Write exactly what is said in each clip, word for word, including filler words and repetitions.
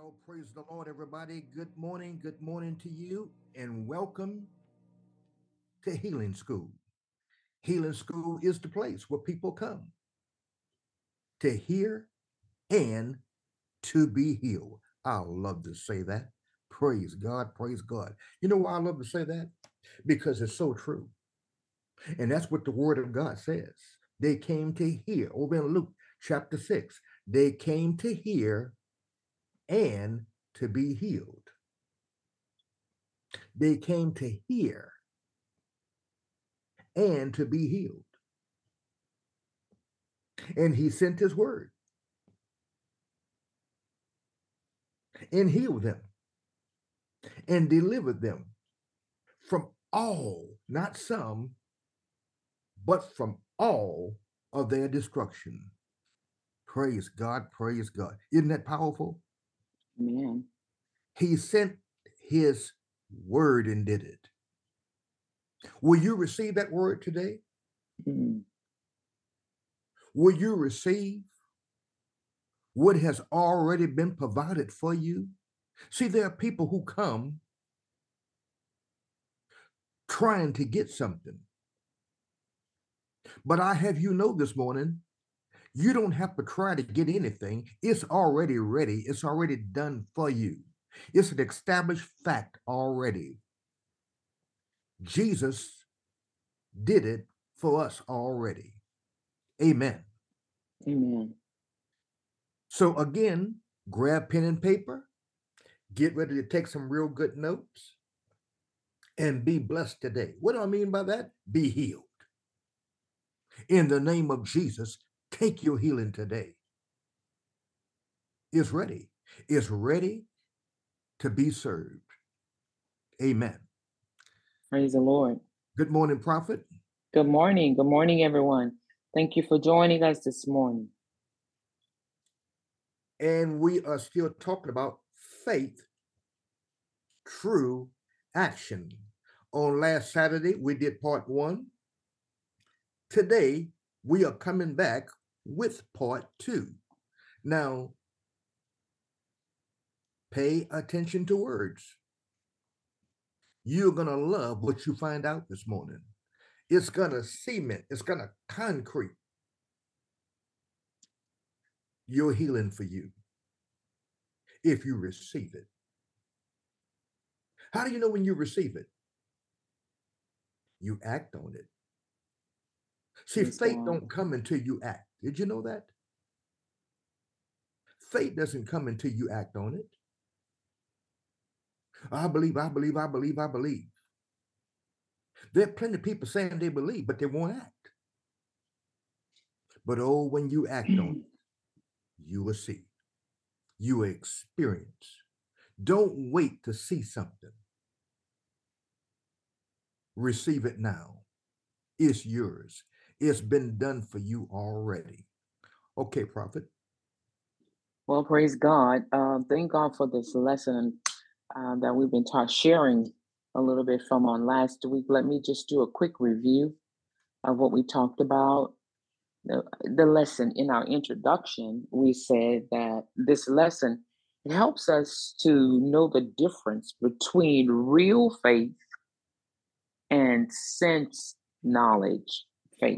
Well, praise the Lord, everybody. Good morning. Good morning to you, and welcome to Healing School. Healing School is the place where people come to hear and to be healed. I love to say that. Praise God. Praise God. You know why I love to say that? Because it's so true. And that's what the Word of God says. They came to hear. Over in Luke chapter six, they came to hear and to be healed. They came to hear and to be healed. And he sent his word and healed them and delivered them from all, not some, but from all of their destruction. Praise God, praise God. Isn't that powerful? Amen. He sent his word and did it. Will you receive that word today? Mm. Will you receive what has already been provided for you? See, there are people who come trying to get something. But I have you know this morning, you don't have to try to get anything. It's already ready. It's already done for you. It's an established fact already. Jesus did it for us already. Amen. Amen. So again, grab pen and paper, get ready to take some real good notes, and be blessed today. What do I mean by that? Be healed. In the name of Jesus, take your healing today. It's ready. It's ready to be served. Amen. Praise the Lord. Good morning, Prophet. Good morning. Good morning, everyone. Thank you for joining us this morning. And we are still talking about faith, true action. On last Saturday, we did part one. Today, we are coming back with part two. Now, pay attention to words. You're going to love what you find out this morning. It's going to cement, it's going to concrete your healing for you if you receive it. How do you know when you receive it? You act on it. See, Praise faith God. don't come until you act. Did you know that? Faith doesn't come until you act on it. I believe, I believe, I believe, I believe. There are plenty of people saying they believe, but they won't act. But oh, when you act on it, you will see. You will experience. Don't wait to see something. Receive it now. It's yours. It's been done for you already. Okay, Prophet. Well, praise God. Um, thank God for this lesson uh, that we've been taught, sharing a little bit from on last week. Let me just do a quick review of what we talked about. The, the lesson in our introduction, we said that this lesson it helps us to know the difference between real faith and sense knowledge faith.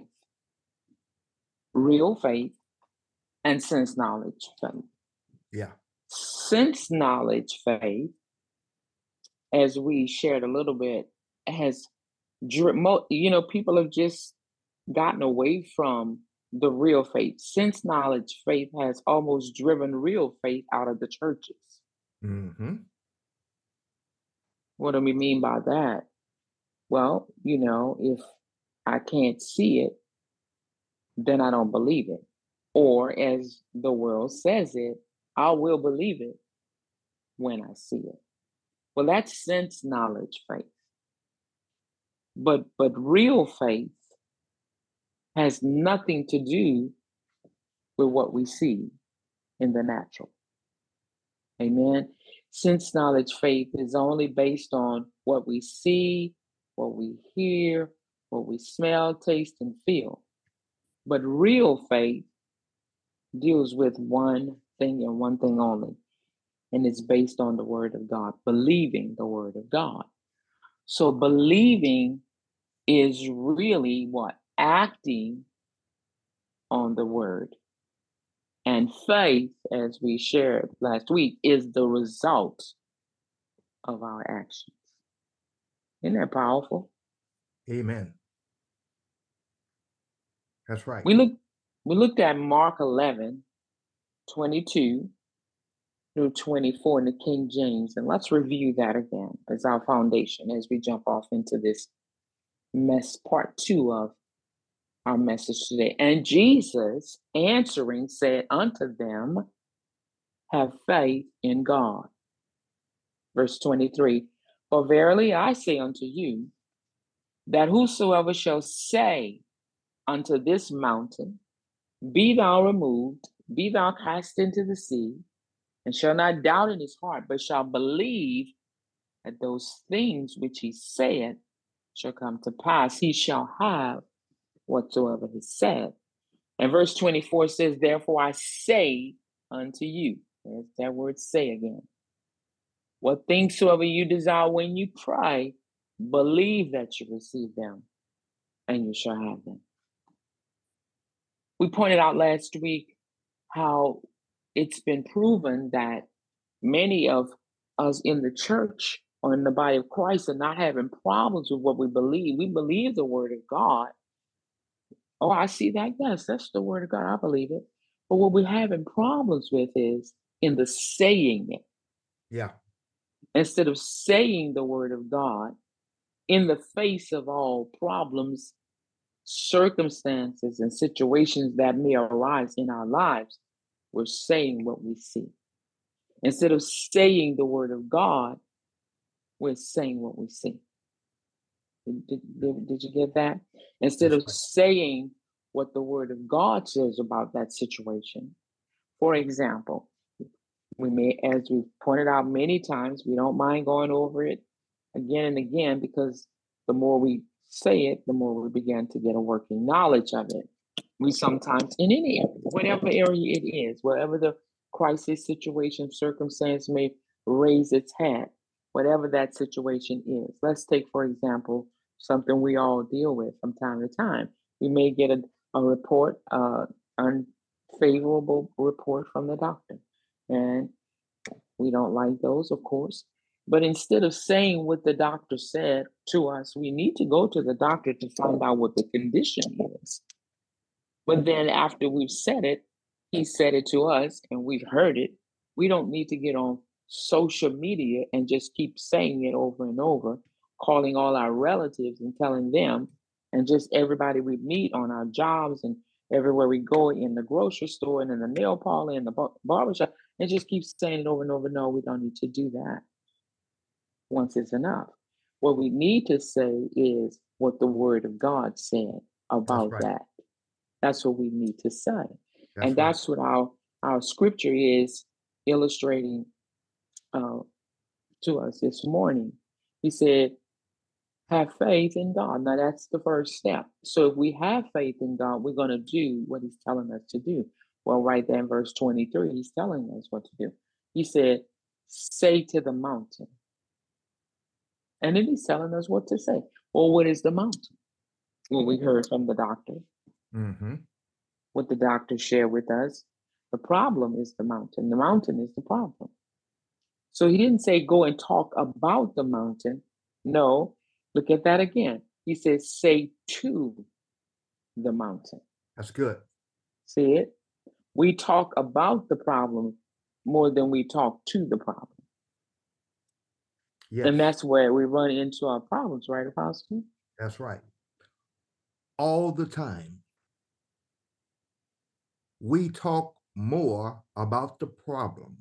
Real faith and sense knowledge faith. Yeah. Sense knowledge faith, as we shared a little bit, has, you know, people have just gotten away from the real faith. Sense knowledge faith has almost driven real faith out of the churches. Mm-hmm. What do we mean by that? Well, you know, if I can't see it, then I don't believe it. Or as the world says it, I will believe it when I see it. Well, that's sense knowledge faith. But but real faith has nothing to do with what we see in the natural. Amen. Sense knowledge faith is only based on what we see, what we hear, what we smell, taste, and feel. But real faith deals with one thing and one thing only, and it's based on the word of God, believing the word of God. So believing is really what? Acting on the word. And faith, as we shared last week, is the result of our actions. Isn't that powerful? Amen. That's right. We look we looked at Mark eleven, twenty-two through twenty-four in the King James, and let's review that again as our foundation as we jump off into this mess part two of our message today. And Jesus answering said unto them, have faith in God. Verse twenty-three, for verily I say unto you, that whosoever shall say unto this mountain, be thou removed, be thou cast into the sea, and shall not doubt in his heart, but shall believe that those things which he said shall come to pass, he shall have whatsoever he said. And verse twenty-four says, therefore I say unto you, there's that word say again, what things soever you desire when you pray, believe that you receive them, and you shall have them. We pointed out last week how it's been proven that many of us in the church or in the body of Christ are not having problems with what we believe. We believe the word of God. Oh, I see that. Yes, that's the word of God. I believe it. But what we're having problems with is in the saying it. Yeah. Instead of saying the word of God in the face of all problems, circumstances, and situations that may arise in our lives, we're saying what we see. Instead of saying the word of God, we're saying what we see. Did, did, did you get that? Instead That's of right. saying what the word of God says about that situation. For example, we may, as we've pointed out many times, we don't mind going over it again and again, because the more we say it, the more we begin to get a working knowledge of it. We sometimes, in any area, whatever area it is, wherever the crisis situation, circumstance may raise its head, whatever that situation is. Let's take, for example, something we all deal with from time to time. We may get a, a report, uh, unfavorable report from the doctor, and we don't like those, of course. But instead of saying what the doctor said to us, we need to go to the doctor to find out what the condition is. But then after we've said it, he said it to us and we've heard it. We don't need to get on social media and just keep saying it over and over, calling all our relatives and telling them, and just everybody we meet on our jobs and everywhere we go, in the grocery store and in the nail parlor and the bar- barbershop, and just keep saying it over and over. No, we don't need to do that. Once is enough. What we need to say is what the word of God said about That's right. that. That's what we need to say. That's and right. that's what our, our scripture is illustrating uh, to us this morning. He said, have faith in God. Now that's the first step. So if we have faith in God, we're going to do what he's telling us to do. Well, right there in verse twenty-three, he's telling us what to do. He said, say to the mountain. And then he's telling us what to say. Well, what is the mountain? Well, we heard from the doctor. Mm-hmm. What the doctor shared with us. The problem is the mountain. The mountain is the problem. So he didn't say go and talk about the mountain. No, look at that again. He says say to the mountain. That's good. See it? We talk about the problem more than we talk to the problem. Yes. And that's where we run into our problems, right, Apostle? That's right. All the time, we talk more about the problem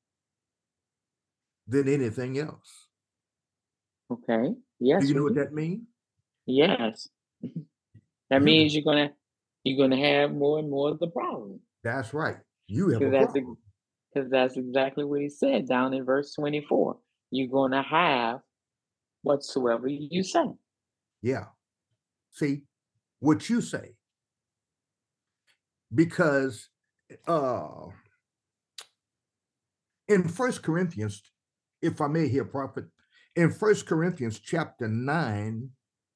than anything else. Okay. Yes. Do you know what do. that means? Yes. That You means you're gonna you're gonna have more and more of the problem. That's right. You have a Because that's problem. because that's exactly what he said down in verse twenty-four. You're gonna have whatsoever you say. Yeah. See, what you say. Because uh In First Corinthians, if I may hear prophet, in First Corinthians chapter nine,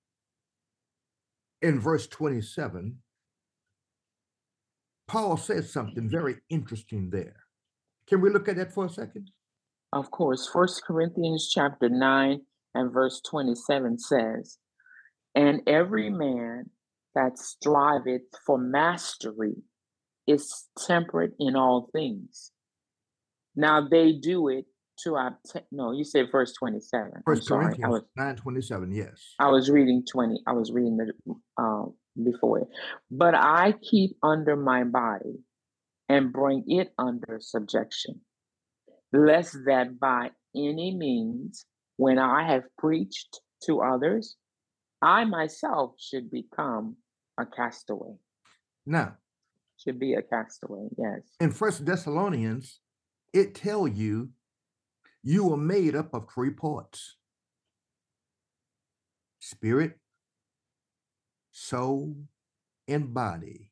in verse twenty-seven, Paul says something very interesting there. Can we look at that for a second? Of course, First Corinthians chapter nine and verse twenty-seven says, "And every man that striveth for mastery is temperate in all things. Now they do it to obtain." No, you said verse twenty-seven. I'm First sorry. I Corinthians was nine twenty-seven, yes. I was reading twenty. I was reading the uh, before it. "But I keep under my body and bring it under subjection, lest that by any means, when I have preached to others, I myself should become a castaway." Now, Should be a castaway, yes. in First Thessalonians, it tells you you are made up of three parts: spirit, soul, and body.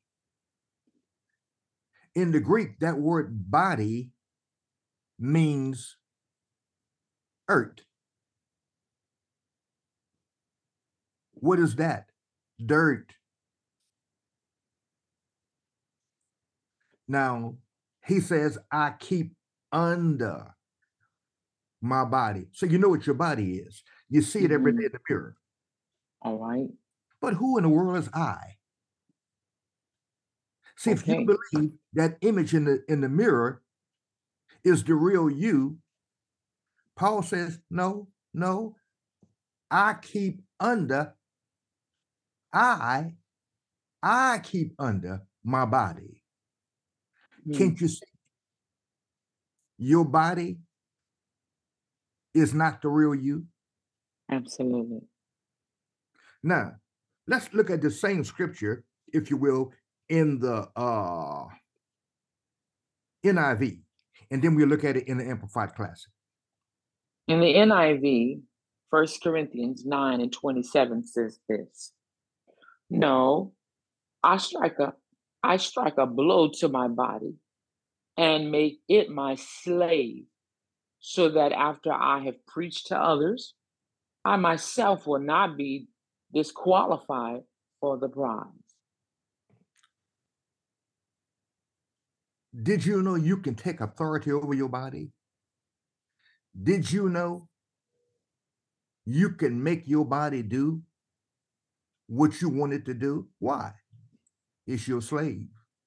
In the Greek, that word body means earth. What is that? Dirt. Now, he says, I keep under my body. So you know what your body is. You see it mm-hmm. every day in the mirror. All right. But who in the world is I? See, okay. If you believe that image in the in the mirror is the real you, Paul says, no, no, I keep under, I, I keep under my body. Hmm. Can't you see? Your body is not the real you. Absolutely. Now, let's look at the same scripture, if you will, in the uh, N I V, and then we'll look at it in the Amplified Classic. In the N I V, First Corinthians nine and twenty-seven says this: "No, I strike a, I strike a blow to my body and make it my slave, so that after I have preached to others, I myself will not be disqualified for the prize." Did you know you can take authority over your body? Did you know you can make your body do what you want it to do? Why? It's your slave.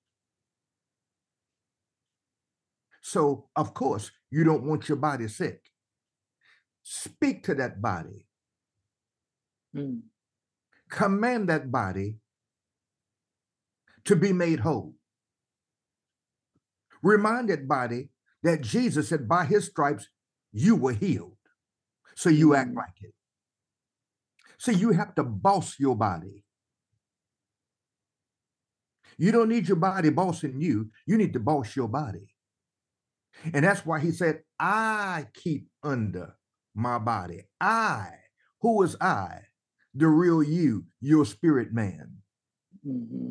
So, of course, you don't want your body sick. Speak to that body. Mm. Command that body to be made whole. Remind that body that Jesus said, by his stripes, you were healed. So you mm. act like it. So you have to boss your body. You don't need your body bossing you. You need to boss your body. And that's why he said, I keep under my body. I, who is I? The real you, your spirit man. Mm-hmm.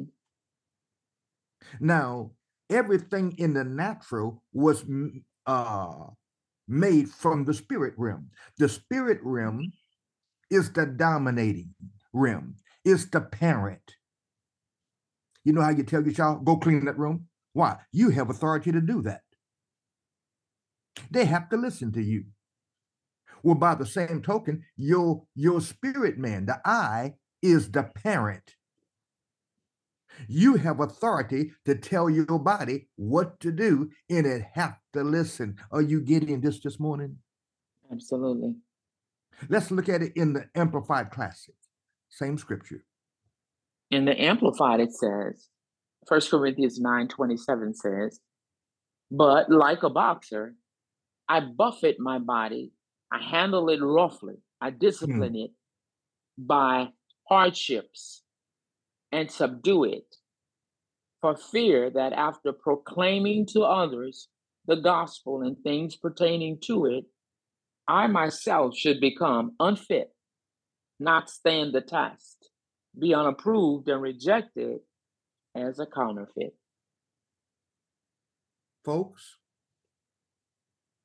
Now, everything in the natural was uh, made from the spirit realm. The spirit realm is the dominating realm. It's the parent. You know how you tell your child, go clean that room? Why? You have authority to do that. They have to listen to you. Well, by the same token, your, your spirit man, the I, is the parent. You have authority to tell your body what to do, and it have to listen. Are you getting this this morning? Absolutely. Let's look at it in the Amplified Classic. Same scripture. In the Amplified, it says, First Corinthians nine twenty-seven says, "But like a boxer, I buffet my body, I handle it roughly, I discipline hmm. it by hardships and subdue it, for fear that after proclaiming to others the gospel and things pertaining to it, I myself should become unfit, not stand the test, be unapproved and rejected as a counterfeit." Folks,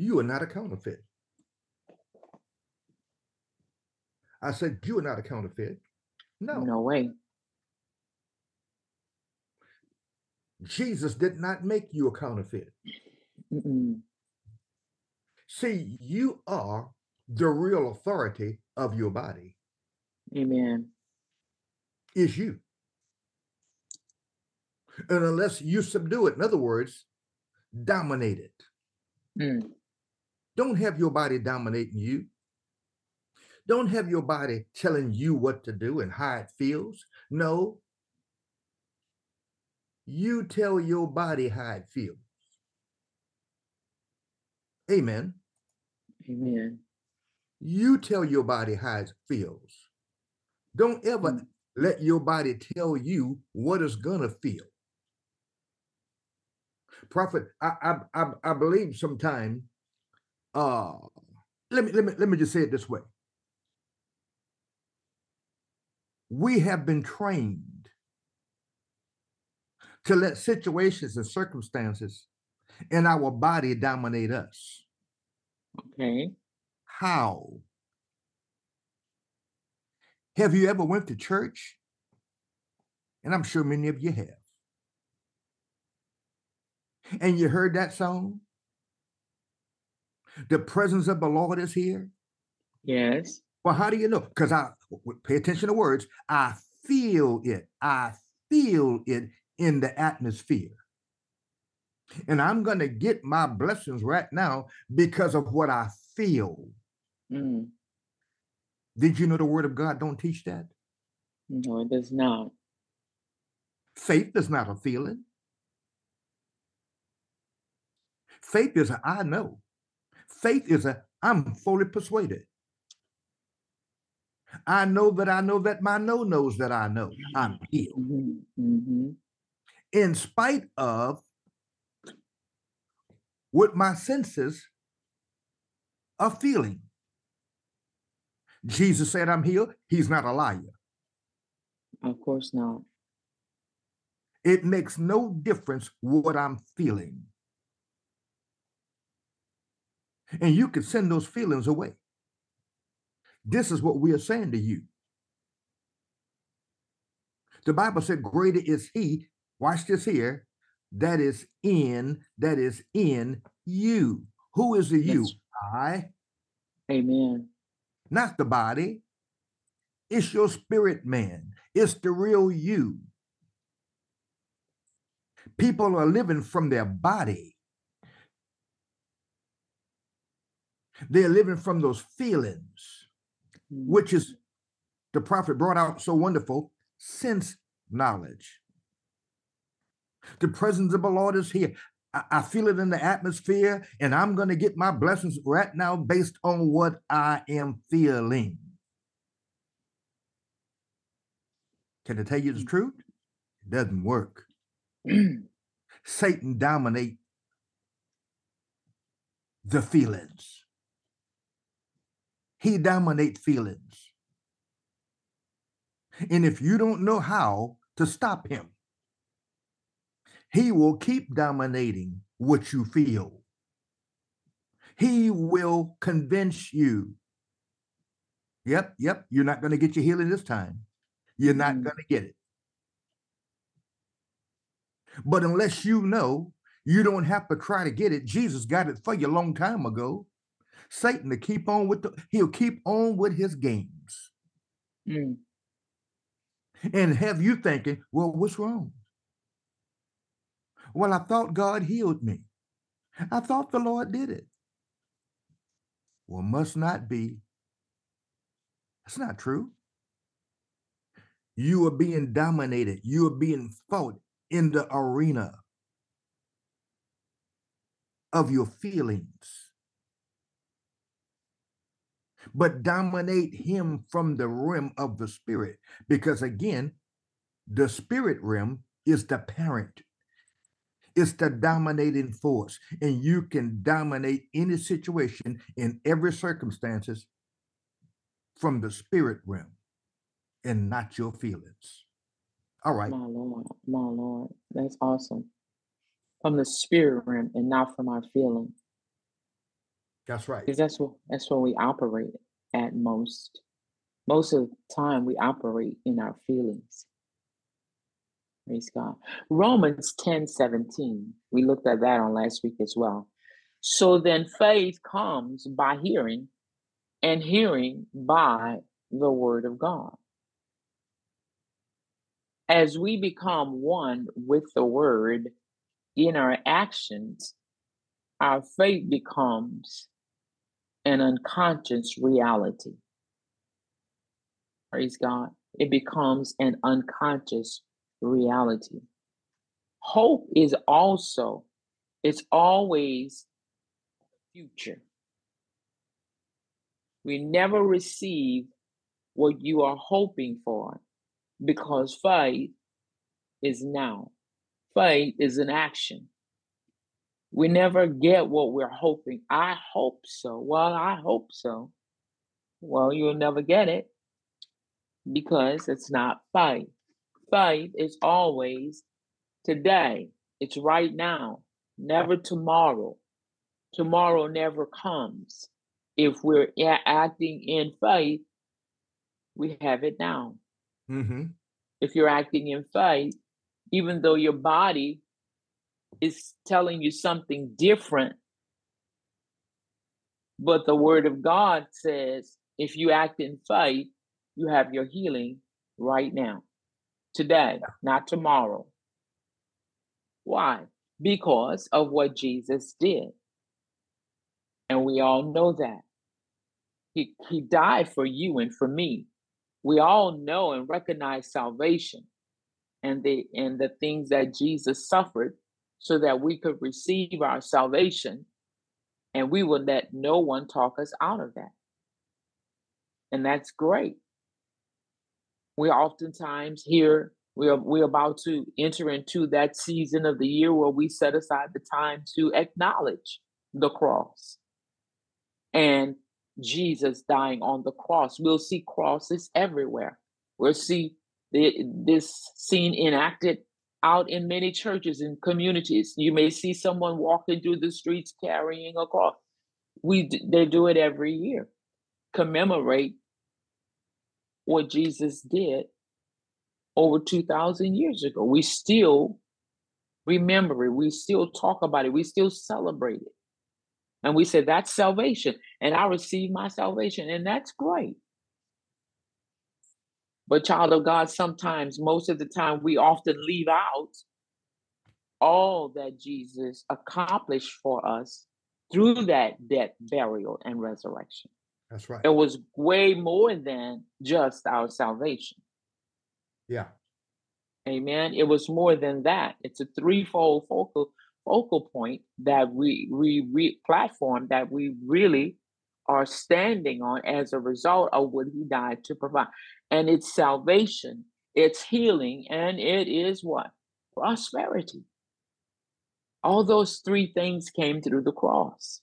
You are not a counterfeit. I said, you are not a counterfeit. No. No way. Jesus did not make you a counterfeit. Mm-mm. See, you are the real authority of your body. Amen. Is you. And unless you subdue it, in other words, dominate it. Mm. Don't have your body dominating you. Don't have your body telling you what to do and how it feels. No. You tell your body how it feels. Amen. Amen. You tell your body how it feels. Don't ever mm. let your body tell you what it's gonna feel. Prophet, I I I, I believe sometime. Uh, let me let me let me just say it this way. We have been trained to let situations and circumstances in our body dominate us. Okay. How? Have you ever went to church? And I'm sure many of you have. And you heard that song? The presence of the Lord is here. Yes. Well, how do you know? Because I pay attention to words. I feel it. I feel it in the atmosphere. And I'm going to get my blessings right now because of what I feel. Mm. Did you know the word of God don't teach that? No, it does not. Faith is not a feeling. Faith is a I know. Faith is a I'm fully persuaded. I know that I know that my no knows that I know I'm healed. Mm-hmm. Mm-hmm. In spite of what my senses are feeling. Jesus said I'm healed. He's not a liar. Of course not. It makes no difference what I'm feeling. And you can send those feelings away. This is what we are saying to you. The Bible said, greater is he, watch this here, that is in, that is in you. Who is the you? That's... I. Amen. Not the body. It's your spirit man. It's the real you. People are living from their body. They're living from those feelings, mm-hmm. which is the prophet brought out so wonderful, sense knowledge. The presence of the Lord is here. I, I feel it in the atmosphere, and I'm going to get my blessings right now based on what I am feeling. Can I tell you the truth? It doesn't work. Satan dominates the feelings. He dominates feelings. And if you don't know how to stop him, he will keep dominating what you feel. He will convince you. Yep, yep, you're not going to get your healing this time. You're not mm-hmm. going to get it. But unless you know, you don't have to try to get it. Jesus got it for you a long time ago. Satan to keep on with the, he'll keep on with his games. Mm. And have you thinking, well, what's wrong? Well, I thought God healed me. I thought the Lord did it. Well, must not be. That's not true. You are being dominated. You are being fought in the arena of your feelings. But dominate him from the realm of the spirit. Because again, the spirit realm is the parent. It's the dominating force. And you can dominate any situation in every circumstances from the spirit realm and not your feelings. All right. My Lord, my Lord. That's awesome. From the spirit realm and not from our feelings. That's right. Because that's what that's what we operate at most. Most of the time we operate in our feelings. Praise God. Romans ten seventeen. We looked at that on last week as well. So then faith comes by hearing, and hearing by the word of God. As we become one with the word in our actions, our faith becomes an unconscious reality. Praise God. It becomes an unconscious reality. Hope is also, it's always future. We never receive what you are hoping for because faith is now. Faith is an action. We never get what we're hoping. I hope so. Well, I hope so. Well, you'll never get it because it's not faith. Faith is always today. It's right now, never tomorrow. Tomorrow never comes. If we're a- acting in faith, we have it now. Mm-hmm. If you're acting in faith, even though your body is telling you something different, but the word of God says, if you act in faith, you have your healing right now, today, not tomorrow. Why? Because of what Jesus did. And we all know that. He, he died for you and for me. We all know and recognize salvation and the and the things that Jesus suffered so that we could receive our salvation, and we will let no one talk us out of that. And that's great. We oftentimes hear we're we're about to enter into that season of the year where we set aside the time to acknowledge the cross and Jesus dying on the cross. We'll see crosses everywhere. We'll see the, this scene enacted out in many churches and communities. You may see someone walking through the streets carrying a cross. We they do it every year, commemorate what Jesus did over two thousand years ago. We still remember it. We still talk about it. We still celebrate it. And we say, that's salvation. And I receive my salvation. And that's great. But child of God, sometimes, most of the time, we often leave out all that Jesus accomplished for us through that death, burial, and resurrection. That's right. It was way more than just our salvation. Yeah. Amen. It was more than that. It's a threefold focal focal point that we we re platform that we really are standing on as a result of what he died to provide. And it's salvation, it's healing, and it is what? Prosperity. All those three things came through the cross.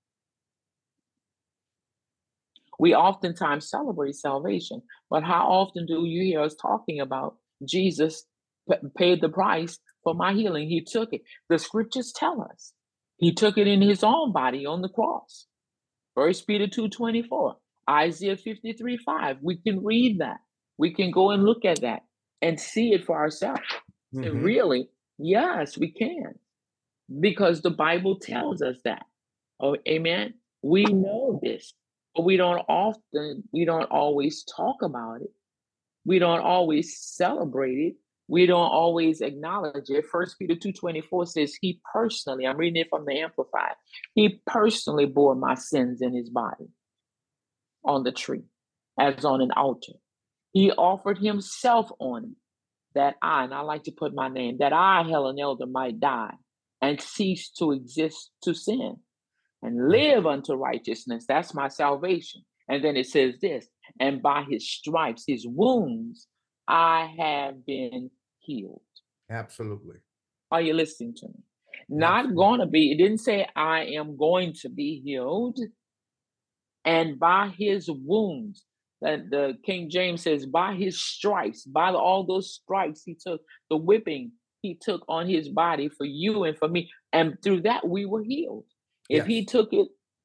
We oftentimes celebrate salvation, but how often do you hear us talking about Jesus p- paid the price for my healing? He took it. The scriptures tell us he took it in his own body on the cross. First Peter two twenty-four, Isaiah fifty-three five. We can read that. We can go and look at that and see it for ourselves. Mm-hmm. And really, yes, we can. Because the Bible tells us that. Oh, amen. We know this. But we don't often, we don't always talk about it. We don't always celebrate it. We don't always acknowledge it. First Peter two twenty-four says he personally, I'm reading it from the Amplified, he personally bore my sins in his body on the tree as on an altar. He offered himself on it that I, and I like to put my name, that I, Helen Elder, might die and cease to exist to sin and live unto righteousness. That's my salvation. And then it says this, and by his stripes, his wounds, I have been healed. Absolutely. Are you listening to me? Not Absolutely. Going to be, it didn't say I am going to be healed. And by his wounds, that the King James says, by his stripes, by all those stripes he took, the whipping he took on his body for you and for me. And through that, we were healed. If yes. he took it,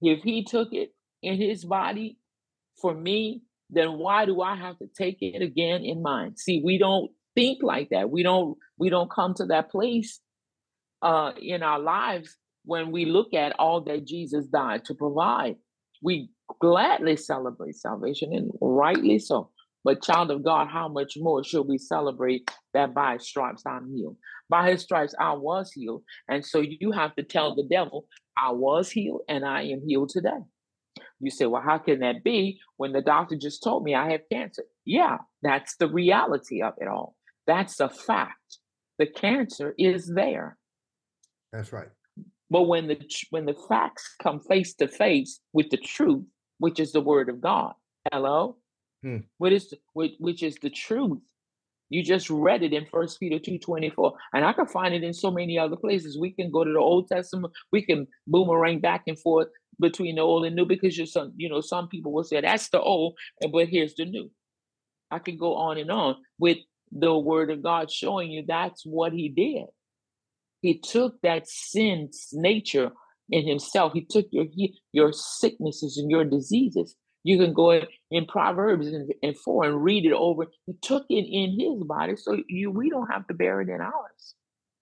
If he took it in his body for me, then why do I have to take it again in mine? See, we don't think like that. We don't we don't come to that place uh in our lives when we look at all that Jesus died to provide. We gladly celebrate salvation, and rightly so. But child of God, how much more should we celebrate that by his stripes I'm healed? By his stripes I was healed. And so you have to tell the devil, I was healed and I am healed today. You say, well, how can that be when the doctor just told me I have cancer? Yeah, that's the reality of it all. That's a fact. The cancer is there. That's right. But when the when the facts come face to face with the truth, which is the word of God, hello, Hmm. what is the, which, which is the truth? You just read it in First Peter two twenty four, and I can find it in so many other places. We can go to the Old Testament. We can boomerang back and forth between the old and new because you're some, you know, some people will say that's the old, but here's the new. I can go on and on with the word of God showing you that's what he did. He took that sin's nature in himself. He took your your sicknesses and your diseases. You can go in, in Proverbs and, and four and read it over. He took it in his body, so you we don't have to bear it in ours.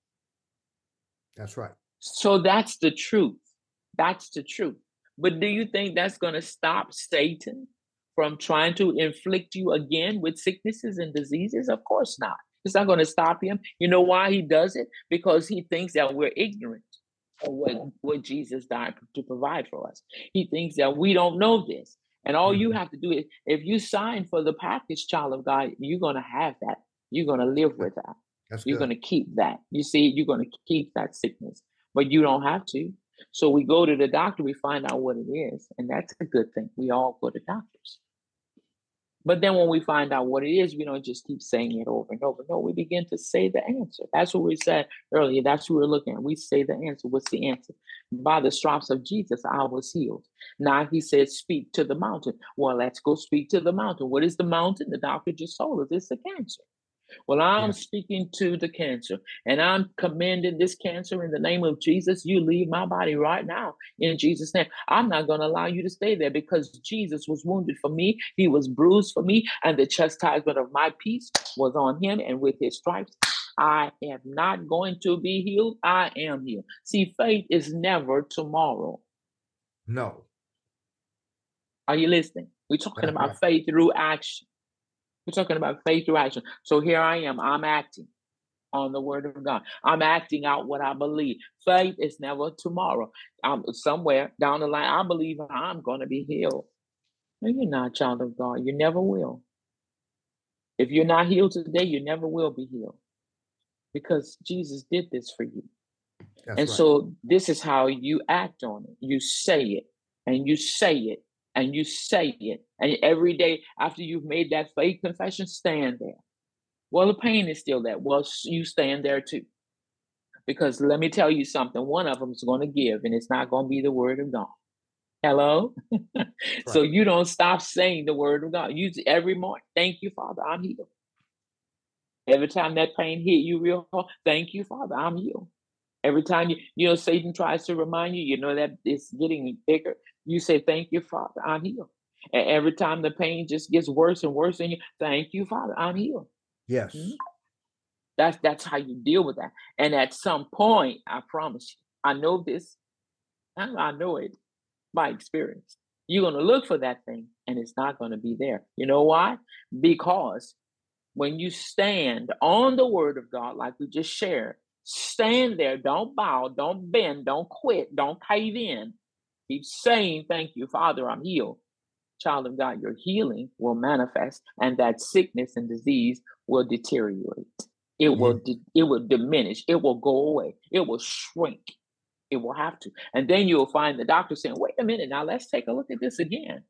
That's right. So that's the truth. That's the truth. But do you think that's going to stop Satan from trying to inflict you again with sicknesses and diseases? Of course not. It's not going to stop him. You know why he does it? Because he thinks that we're ignorant of what, what Jesus died to provide for us. He thinks that we don't know this. And all you have to do is, if you sign for the package, child of God, you're going to have that. You're going to live with that. That's You're good. going to keep that. You see, you're going to keep that sickness, but you don't have to. So we go to the doctor, we find out what it is, and that's a good thing. We all go to doctors. But then when we find out what it is, we don't just keep saying it over and over. No, we begin to say the answer. That's what we said earlier. That's what we're looking at. We say the answer. What's the answer? By the stripes of Jesus, I was healed. Now he says, speak to the mountain. Well, let's go speak to the mountain. What is the mountain? The doctor just told us it's the cancer. Well, I'm Yeah. speaking to the cancer, and I'm commanding this cancer in the name of Jesus. You leave my body right now in Jesus' name. I'm not going to allow you to stay there because Jesus was wounded for me. He was bruised for me, and the chastisement of my peace was on him. And with his stripes, I am not going to be healed. I am healed. See, faith is never tomorrow. No. Are you listening? We're talking That's about right. faith through action. We're talking about faith through action. So here I am. I'm acting on the word of God. I'm acting out what I believe. Faith is never tomorrow. I'm somewhere down the line. I believe I'm going to be healed. No, you're not a child of God. You never will. If you're not healed today, you never will be healed because Jesus did this for you. That's and right. so this is how you act on it. You say it and you say it and you say it. And every day after you've made that faith confession, stand there. Well, the pain is still there. Well, you stand there too. Because let me tell you something, one of them is going to give, and it's not going to be the word of God. Hello? So Right. you don't stop saying the word of God. Use it every morning. Thank you, Father, I'm healed. Every time that pain hit you real hard, thank you, Father, I'm healed. Every time you, you know, Satan tries to remind you, you know that it's getting bigger. You say, thank you, Father, I'm healed. And every time the pain just gets worse and worse, and you, thank you, Father, I'm healed. Yes. Mhm. That's that's how you deal with that. And at some point, I promise you, I know this, I, I know it by experience. You're going to look for that thing and it's not going to be there. You know why? Because when you stand on the word of God, like we just shared, stand there, don't bow, don't bend, don't quit, don't cave in. Keep saying, thank you, Father, I'm healed. Child of God, your healing will manifest and that sickness and disease will deteriorate. It will, Yeah. it will diminish. It will go away. It will shrink. It will have to. And then you'll find the doctor saying, wait a minute, now let's take a look at this again.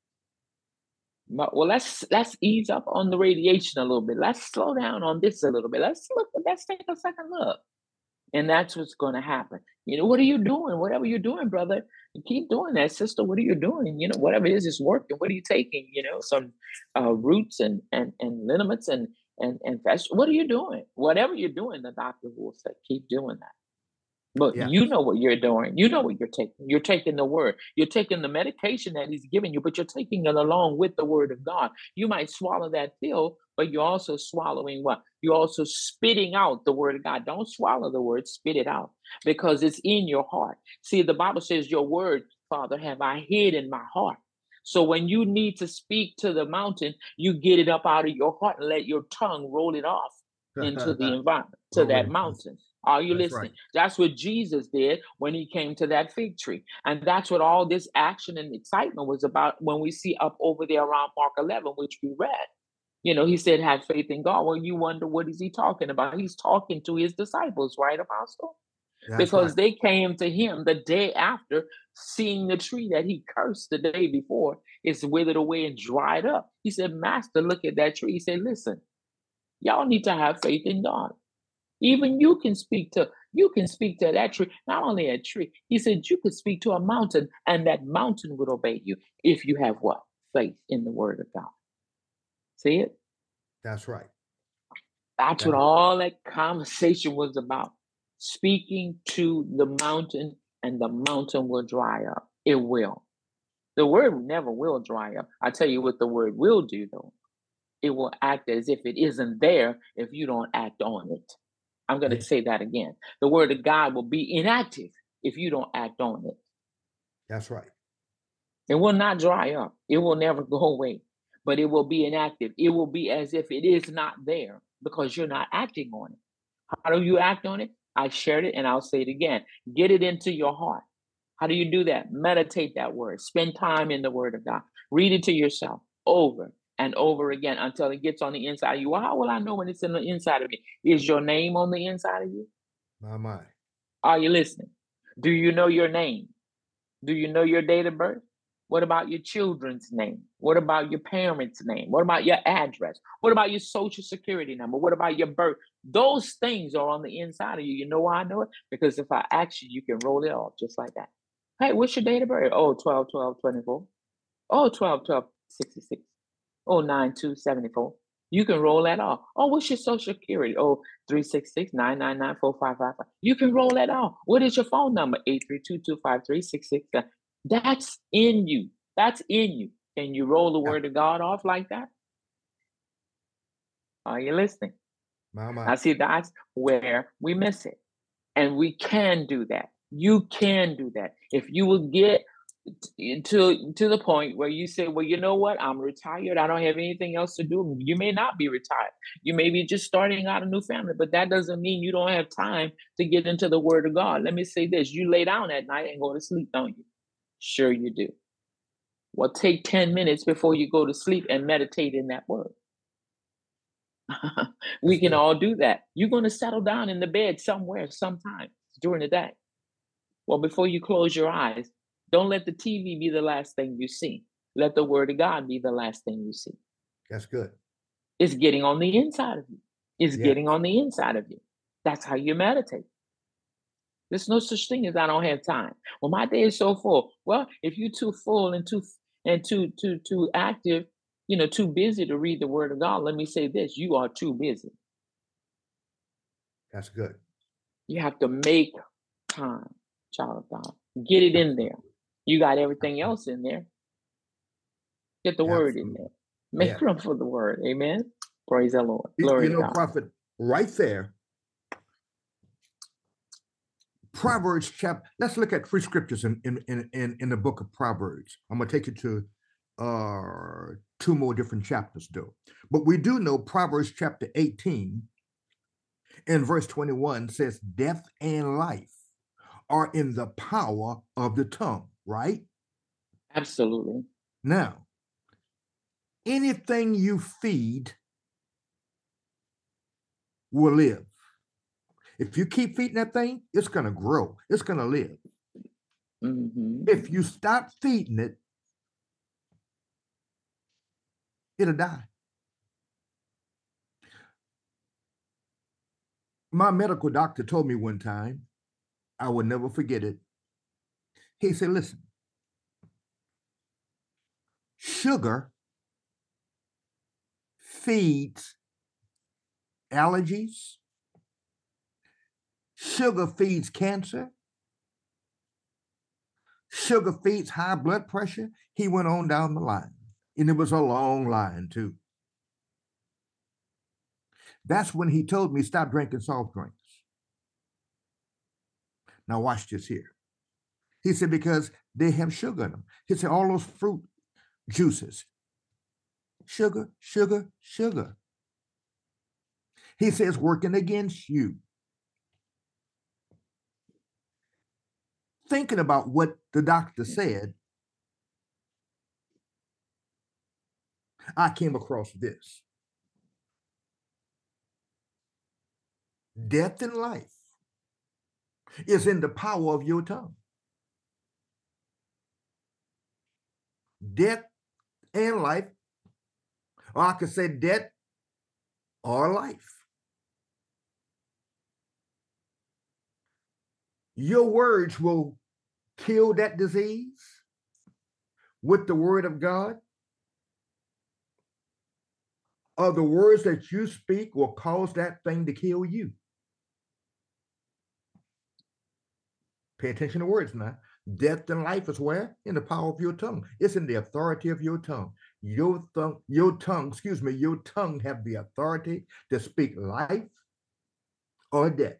Well, let's let's ease up on the radiation a little bit. Let's slow down on this a little bit. Let's look, let's take a second look. And that's what's going to happen. You know, what are you doing? Whatever you're doing, brother, keep doing that, sister. What are you doing? You know, whatever it is, is working. What are you taking? You know, some uh, roots and and and liniments and and and vegetables. What are you doing? Whatever you're doing, the doctor will say, keep doing that. But Yeah. you know what you're doing. You know what you're taking. You're taking the word. You're taking the medication that he's giving you, but you're taking it along with the word of God. You might swallow that pill, but you're also swallowing what? You're also spitting out the word of God. Don't swallow the word, spit it out because it's in your heart. See, the Bible says, your word, Father, have I hid in my heart. So when you need to speak to the mountain, you get it up out of your heart and let your tongue roll it off into the environment, to Roll it that off. mountain. Are you That's listening? right. That's what Jesus did when he came to that fig tree. And that's what all this action and excitement was about when we see up over there around Mark eleven, which we read. You know, he said, have faith in God. Well, you wonder, what is he talking about? He's talking to his disciples, right, Apostle? That's right. Because they came to him the day after seeing the tree that he cursed the day before is withered away and dried up. He said, Master, look at that tree. He said, listen, y'all need to have faith in God. Even you can speak to you can speak to that tree, not only a tree. He said you could speak to a mountain, and that mountain would obey you if you have what? Faith in the word of God. See it? That's right. That's That's what all that conversation was about. Speaking to the mountain, and the mountain will dry up. It will. The word never will dry up. I tell you what the word will do, though. It will act as if it isn't there if you don't act on it. I'm going to yeah. say that again. The word of God will be inactive if you don't act on it. That's right. It will not dry up. It will never go away, but it will be inactive. It will be as if it is not there because you're not acting on it. How do you act on it? I shared it and I'll say it again. Get it into your heart. How do you do that? Meditate that word. Spend time in the word of God. Read it to yourself over and over again until it gets on the inside of you. Well, how will I know when it's in the inside of me? Is your name on the inside of you? My mind. Are you listening? Do you know your name? Do you know your date of birth? What about your children's name? What about your parents' name? What about your address? What about your social security number? What about your birth? Those things are on the inside of you. You know why I know it? Because if I ask you, you can roll it off just like that. Hey, what's your date of birth? Oh, twelve twelve twenty-four. Oh, twelve twelve sixty-six. Oh, nine two seventy-four. You can roll that off. Oh, what's your social security? Oh, three six six nine nine nine four five five five. You can roll that off. What is your phone number? eight three two two five three six six seven. That's in you. That's in you. Can you roll the Yeah. word of God off like that? Are you listening? My mind. I see that's where we miss it. And we can do that. You can do that. If you will get to to the point where you say, well, you know what, I'm retired, I don't have anything else to do. You may not be retired, you may be just starting out a new family, but that doesn't mean you don't have time to get into the word of God. Let me say this: you lay down at night and go to sleep, don't you? Sure you do. Well, take ten minutes before you go to sleep and meditate in that word. We That's can good. all do that. You're going to settle down in the bed somewhere sometime during the day. Well, before you close your eyes, don't let the T V be the last thing you see. Let the word of God be the last thing you see. That's good. It's getting on the inside of you. It's Yes. getting on the inside of you. That's how you meditate. There's no such thing as I don't have time. Well, my day is so full. Well, if you're too full and too and too too too active, you know, too busy to read the word of God, let me say this: you are too busy. That's good. You have to make time, child of God. Get it in there. Absolutely. You got everything Absolutely. else in there. Get the word in Absolutely. there. Make Yeah. room for the word. Amen. Praise the Lord. You, Glory you to know, God. prophet, right there, Proverbs chapter. Let's look at three scriptures in in in in, in the book of Proverbs. I'm gonna take you to uh two more different chapters though. But we do know Proverbs chapter eighteen and verse twenty-one says, death and life are in the power of the tongue, right? Absolutely. Now, anything you feed will live. If you keep feeding that thing, it's going to grow, it's going to live. Hmm. If you stop feeding it, it'll die. My medical doctor told me one time, I will never forget it. He said, listen, sugar feeds allergies, Sugar feeds cancer. Sugar feeds high blood pressure. He went on down the line. And it was a long line, too. That's when he told me stop drinking soft drinks. Now watch this here. He said, because they have sugar in them. He said, all those fruit juices, sugar, sugar, sugar. He says, working against you. Thinking about what the doctor said, I came across this. Death and life is in the power of your tongue. Death and life, or I could say death or life. Your words will kill that disease with the word of God, or the words that you speak will cause that thing to kill you. Pay attention to words now. Death and life is where? In the power of your tongue. It's in the authority of your tongue. Your tongue, your tongue, excuse me, your tongue have the authority to speak life or death.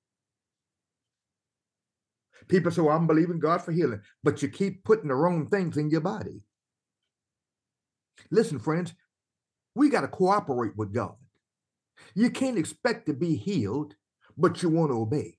People say, well, I'm believing God for healing, but you keep putting the wrong things in your body. Listen, friends, we got to cooperate with God. You can't expect to be healed, but you want to obey.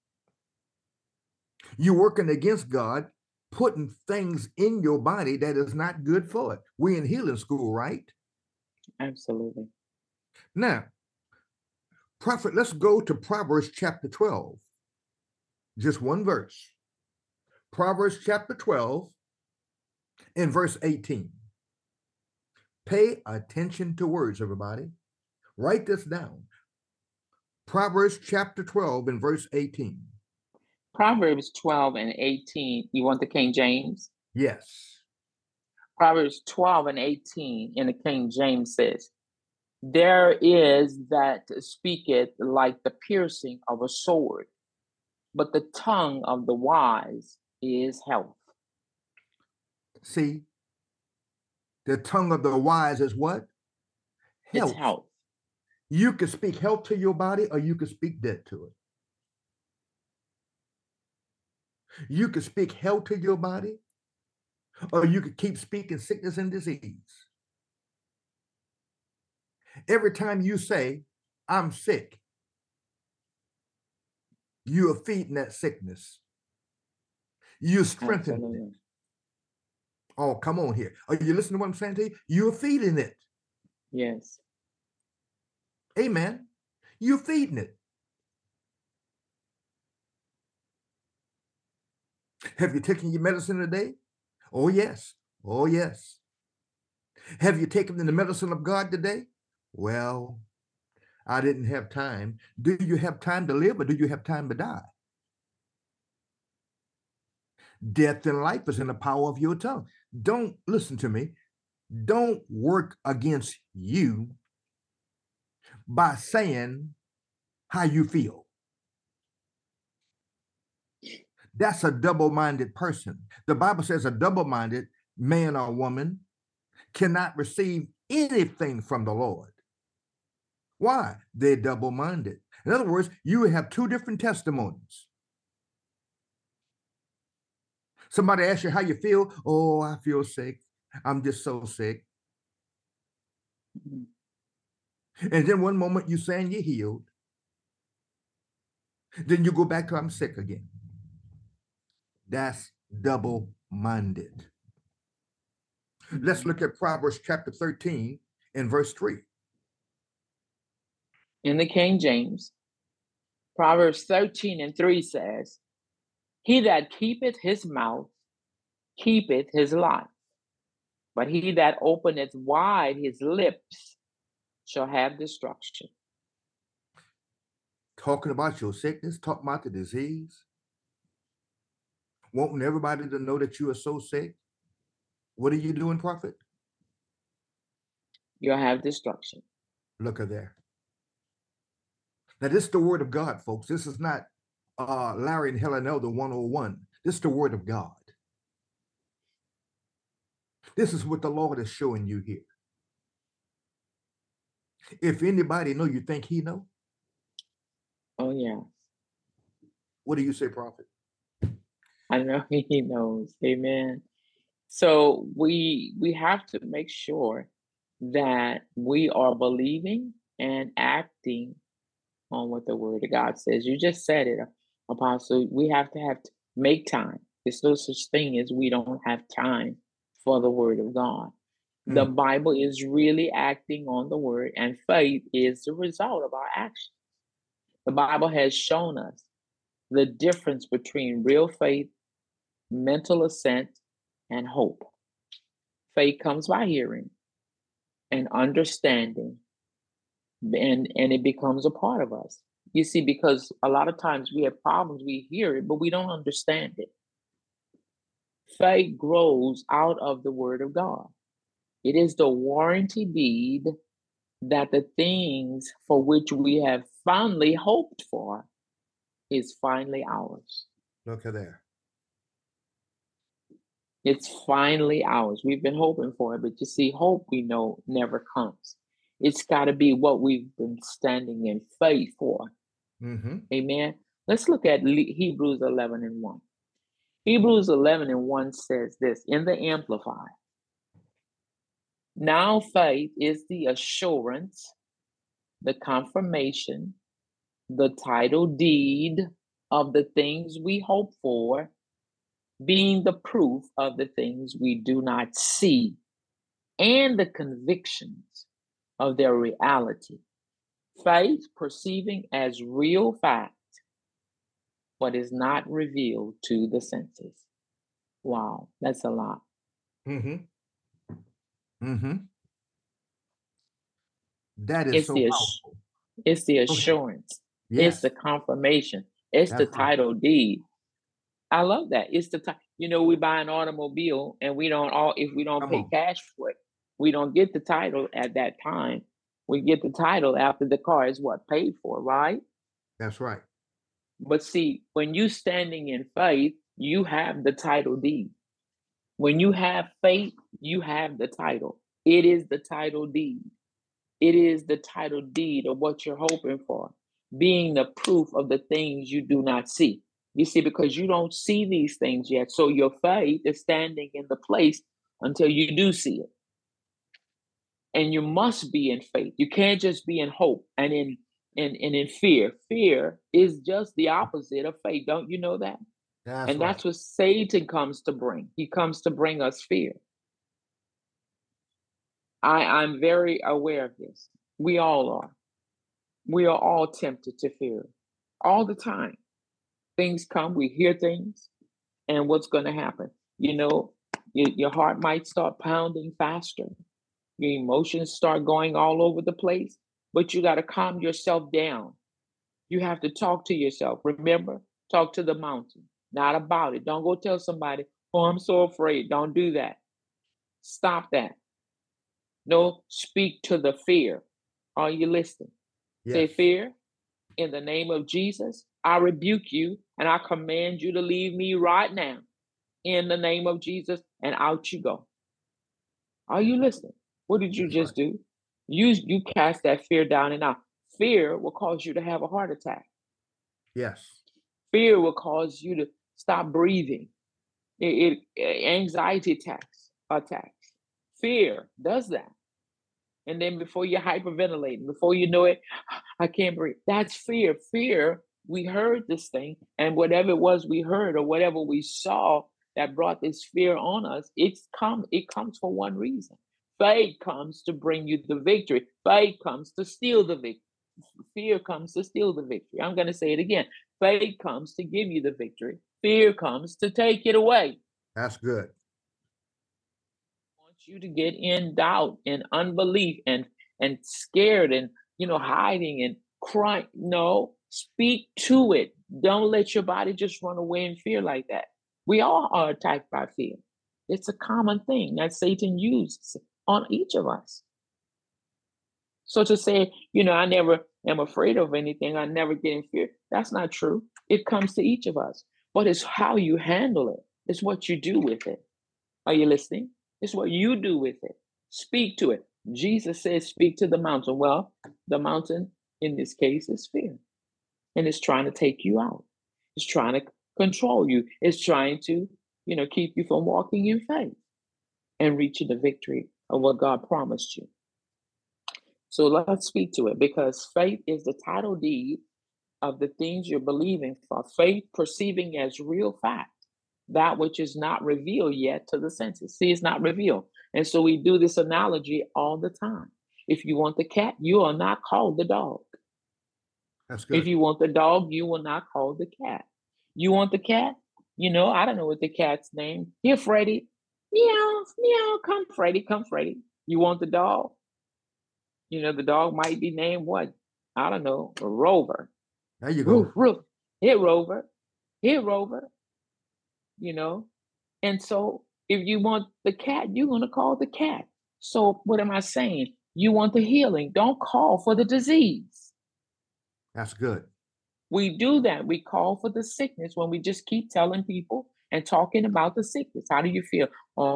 You're working against God, putting things in your body that is not good for it. We're in healing school, right? Absolutely. Now, prophet, let's go to Proverbs chapter twelve. Just one verse. Proverbs chapter twelve and verse eighteen. Pay attention to words, everybody. Write this down. Proverbs chapter twelve and verse eighteen. Proverbs twelve and eighteen. You want the King James? Yes. Proverbs twelve and eighteen in the King James says, there is that speaketh like the piercing of a sword, but the tongue of the wise is health. See, the tongue of the wise is what? Health. It's health. You can speak health to your body, or you can speak death to it. You can speak health to your body, or you could keep speaking sickness and disease. Every time you say, I'm sick, you are feeding that sickness. You're strengthening Absolutely. It. Oh, come on here. Are you listening to what I'm saying to you? You're feeding it. Yes. Amen. You're feeding it. Have you taken your medicine today? Oh, yes. Oh, yes. Have you taken the medicine of God today? Well, I didn't have time. Do you have time to live, or do you have time to die? Death and life is in the power of your tongue. Don't listen to me. Don't work against you by saying how you feel. That's a double-minded person. The Bible says a double-minded man or woman cannot receive anything from the Lord. Why? They're double-minded. In other words, you have two different testimonies. Somebody asks you how you feel. Oh, I feel sick. I'm just so sick. And then one moment you're saying you're healed. Then you go back to I'm sick again. That's double-minded. Let's look at Proverbs chapter thirteen and verse three. In the King James, Proverbs thirteen and three says, he that keepeth his mouth keepeth his life, but he that openeth wide his lips shall have destruction. Talking about your sickness, talking about the disease, wanting everybody to know that you are so sick. What are you doing, prophet? You'll have destruction. Look at there. Now, this is the word of God, folks. This is not uh, Larry and Helen Elder one oh one. This is the word of God. This is what the Lord is showing you here. If anybody know, you think he know? Oh, yeah. What do you say, prophet? I know he knows. Amen. So we we have to make sure that we are believing and acting on what the word of God says. You just said it, Apostle. We have to have to make time. There's no such thing as we don't have time for the word of God. The Mm. Bible is really acting on the word, and faith is the result of our action. The Bible has shown us the difference between real faith, mental assent, and hope. Faith comes by hearing and understanding, and, and it becomes a part of us. You see, because a lot of times we have problems, we hear it, but we don't understand it. Faith grows out of the word of God. It is the warranty deed that the things for which we have fondly hoped for is finally ours. Look at there. It's finally ours. We've been hoping for it, but you see, hope we know never comes. It's got to be what we've been standing in faith for. Mm-hmm. Amen. Let's look at Hebrews eleven and one. Hebrews eleven and one says this in the Amplified. Now faith is the assurance, the confirmation, the title deed of the things we hope for, being the proof of the things we do not see, and the convictions of their reality. Faith perceiving as real fact what is not revealed to the senses. Wow, that's a lot. Mm-hmm. Mm-hmm. That is It's so the powerful. it's the Okay. assurance. It's Yes. the confirmation. It's the That's right. title deed. I love that. It's the time. You know, we buy an automobile and we don't all if we don't Come pay on. cash for it, we don't get the title at that time. We get the title after the car is what paid for, right? That's right. But see, when you standing in faith, you have the title deed. When you have faith, you have the title. It is the title deed. It is the title deed of what you're hoping for, being the proof of the things you do not see. You see, because you don't see these things yet. So your faith is standing in the place until you do see it. And you must be in faith. You can't just be in hope and in and, and in fear. Fear is just the opposite of faith. Don't you know that? That's And right. that's what Satan comes to bring. He comes to bring us fear. I, I'm very aware of this. We all are. We are all tempted to fear all the time. Things come, we hear things, and what's going to happen? You know, your, your heart might start pounding faster. Your emotions start going all over the place, but you got to calm yourself down. You have to talk to yourself. Remember, talk to the mountain, not about it. Don't go tell somebody, oh, I'm so afraid. Don't do that. Stop that. No, speak to the fear. Are you listening? Yes. Say, fear, in the name of Jesus, I rebuke you and I command you to leave me right now in the name of Jesus, and out you go. Are you listening? What did you That's just right. do? You, you cast that fear down and out. Fear will cause you to have a heart attack. Yes. Fear will cause you to stop breathing. It, it anxiety attacks, attacks. Fear does that. And then before you're hyperventilating, before you know it, I can't breathe. That's fear. Fear, we heard this thing, and whatever it was we heard or whatever we saw that brought this fear on us, it's come, it comes for one reason. Faith comes to bring you the victory. Faith comes to steal the victory. Fear comes to steal the victory. I'm going to say it again. Faith comes to give you the victory. Fear comes to take it away. That's good. Wants you to get in doubt and unbelief and and scared and you know hiding and crying. No, speak to it. Don't let your body just run away in fear like that. We all are attacked by fear. It's a common thing that Satan uses on each of us. So to say, you know, I never, am afraid of anything. I never get in fear. That's not true. It comes to each of us, but it's how you handle it. It's what you do with it. Are you listening? It's what you do with it. Speak to it. Jesus says, speak to the mountain. Well, the mountain in this case is fear, and it's trying to take you out. It's trying to control you. It's trying to, you know, keep you from walking in faith and reaching the victory of what God promised you. So let's speak to it, because faith is the title deed of the things you're believing for. Faith perceiving as real fact that which is not revealed yet to the senses. See, it's not revealed. And so we do this analogy all the time. If you want the cat, you are not called the dog. That's If good. you want the dog, you will not call the cat. You want the cat? You know, I don't know what the cat's name. Here, Freddie. Meow, meow. Come, Freddie. Come, Freddie. You want the dog? You know, the dog might be named what? I don't know, a Rover. There you go. Roof, roof. Here, Rover. Here, Rover. You know? And so if you want the cat, you're going to call the cat. So what am I saying? You want the healing. Don't call for the disease. That's good. We do that. We call for the sickness when we just keep telling people and talking about the sickness. How do you feel?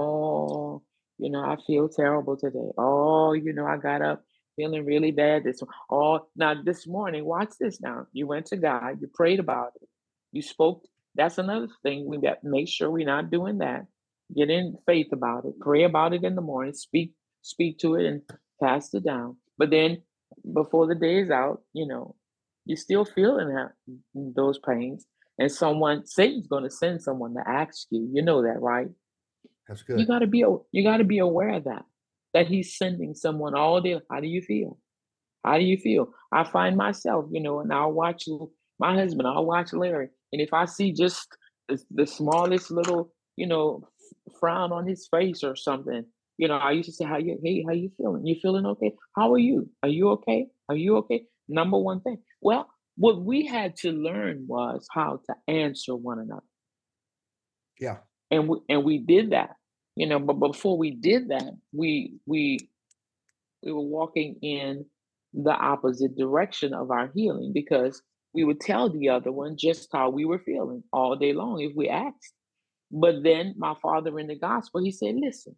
Oh, you know, I feel terrible today. Oh, you know, I got up feeling really bad this one. Oh, now this morning, watch this now. You went to God, you prayed about it, you spoke. That's another thing. We got to make sure we're not doing that. Get in faith about it. Pray about it in the morning. Speak, speak to it and cast it down. But then before the day is out, you know, you're still feeling that, those pains. And someone, Satan's going to send someone to ask you. You know that, right? That's You good. got to be you got to be aware of that. That he's sending someone all day. How do you feel? How do you feel? I find myself, you know, and I'll watch my husband. I'll watch Larry, and if I see just the, the smallest little, you know, frown on his face or something, you know, I used to say, "How you? Hey, how you feeling? You feeling okay? How are you? Are you okay? Are you okay?" Number one thing. Well, what we had to learn was how to answer one another. Yeah. And we and we did that, you know, but before we did that, we we we were walking in the opposite direction of our healing, because we would tell the other one just how we were feeling all day long if we asked. But then my father in the gospel, he said, listen,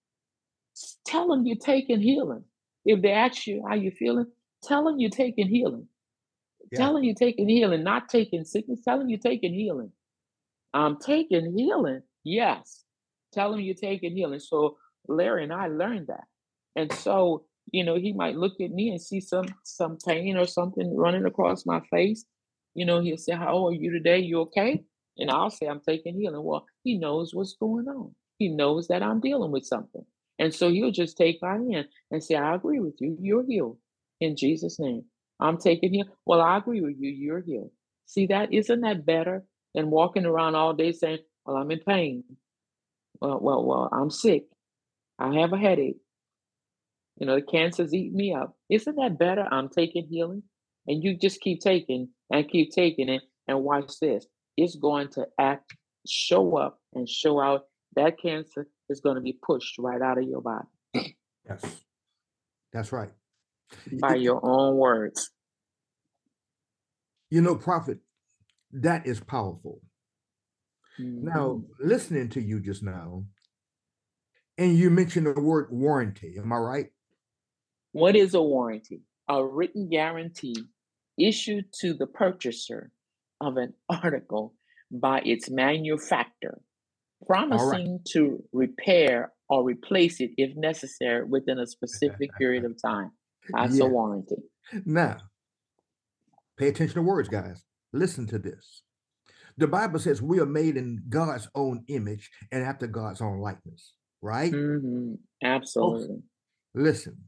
s- tell them you're taking healing. If they ask you how you feeling, tell them you're taking healing. Yeah. Tell them you're taking healing, not taking sickness. Tell them you're taking healing. I'm taking healing. Yes. Tell him you're taking healing. So Larry and I learned that. And so, you know, he might look at me and see some some pain or something running across my face. You know, he'll say, how are you today? You okay? And I'll say, I'm taking healing. Well, he knows what's going on. He knows that I'm dealing with something. And so he'll just take my hand and say, I agree with you. You're healed in Jesus' name. I'm taking healing. Well, I agree with you. You're healed. See that? Isn't that better than walking around all day saying, well, I'm in pain. Well, well, well, I'm sick. I have a headache. You know, the cancer's eating me up. Isn't that better? I'm taking healing. And you just keep taking and keep taking it. And watch this. It's going to act, show up and show out. That cancer is going to be pushed right out of your body Yes. That's right. by your own words. You know, Prophet, that is powerful. Now, Mhm. listening to you just now, and you mentioned the word warranty. Am I right? What is a warranty? A written guarantee issued to the purchaser of an article by its manufacturer, All right. promising to repair or replace it if necessary within a specific period of time. That's a Yeah. warranty. Now, pay attention to words, guys. Listen to this. The Bible says we are made in God's own image and after God's own likeness, right? hmm Folks, Absolutely. listen.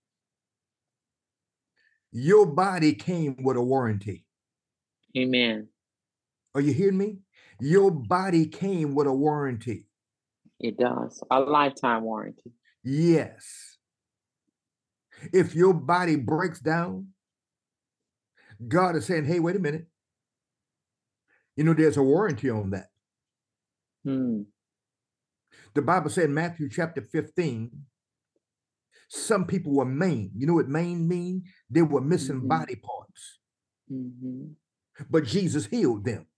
Your body came with a warranty. Amen. Are you hearing me? Your body came with a warranty. It does. A lifetime warranty. Yes. If your body breaks down, God is saying, hey, wait a minute. You know, there's a warranty on that. Hmm. The Bible said in Matthew chapter fifteen, Some people were maimed. You know what maimed mean? They were missing Mm-hmm. body parts, Mm-hmm. but Jesus healed them.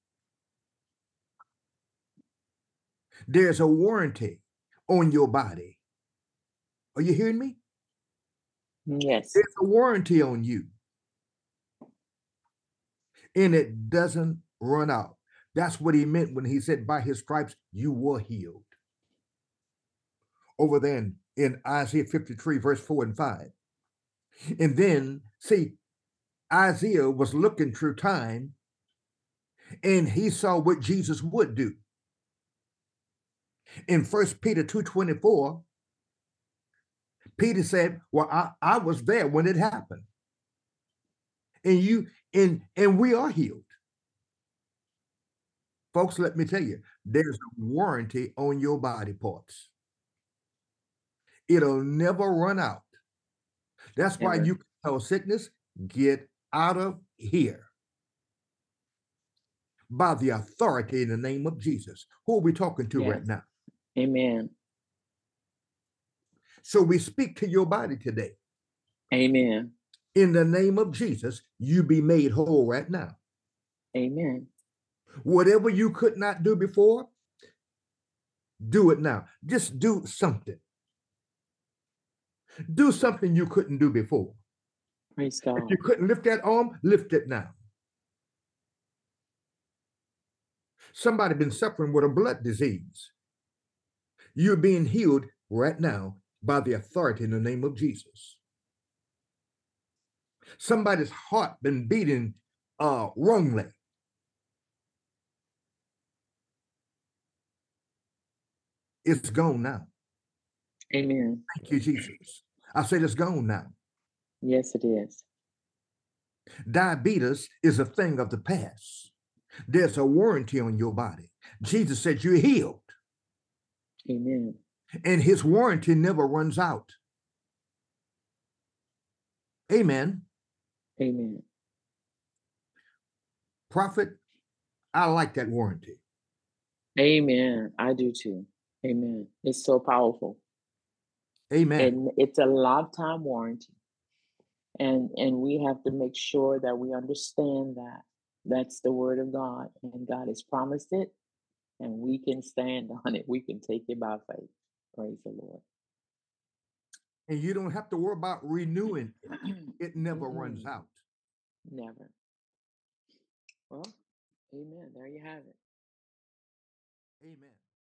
There's a warranty on your body. Are you hearing me? Yes. There's a warranty on you, and it doesn't run out. That's what he meant when he said, by his stripes, you were healed. Over then in Isaiah fifty-three, verse four and five. And then, see, Isaiah was looking through time and he saw what Jesus would do. In First Peter two twenty-four, Peter said, well, I, I was there when it happened. And you and and we are healed. Folks, let me tell you, there's a warranty on your body parts. It'll never run out. That's why Never. you can tell sickness, get out of here. By the authority in the name of Jesus. Who are we talking to Yes. right now? Amen. So we speak to your body today. Amen. In the name of Jesus, you be made whole right now. Amen. Whatever you could not do before, do it now. Just do something. Do something you couldn't do before. Praise God. If you couldn't lift that arm, lift it now. Somebody been suffering with a blood disease. You're being healed right now by the authority in the name of Jesus. Somebody's heart been beating uh, wrongly. It's gone now. Amen. Thank you, Jesus. I said it's gone now. Yes, it is. Diabetes is a thing of the past. There's a warranty on your body. Jesus said you're healed. Amen. And his warranty never runs out. Amen. Amen. Prophet, I like that warranty. Amen. I do too. Amen. It's so powerful. Amen. And it's a lifetime warranty. And and we have to make sure that we understand that that's the word of God, and God has promised it, and we can stand on it. We can take it by faith. Praise the Lord. And you don't have to worry about renewing it. It never runs Mm-mm. out. Never. Well, amen. There you have it. Amen.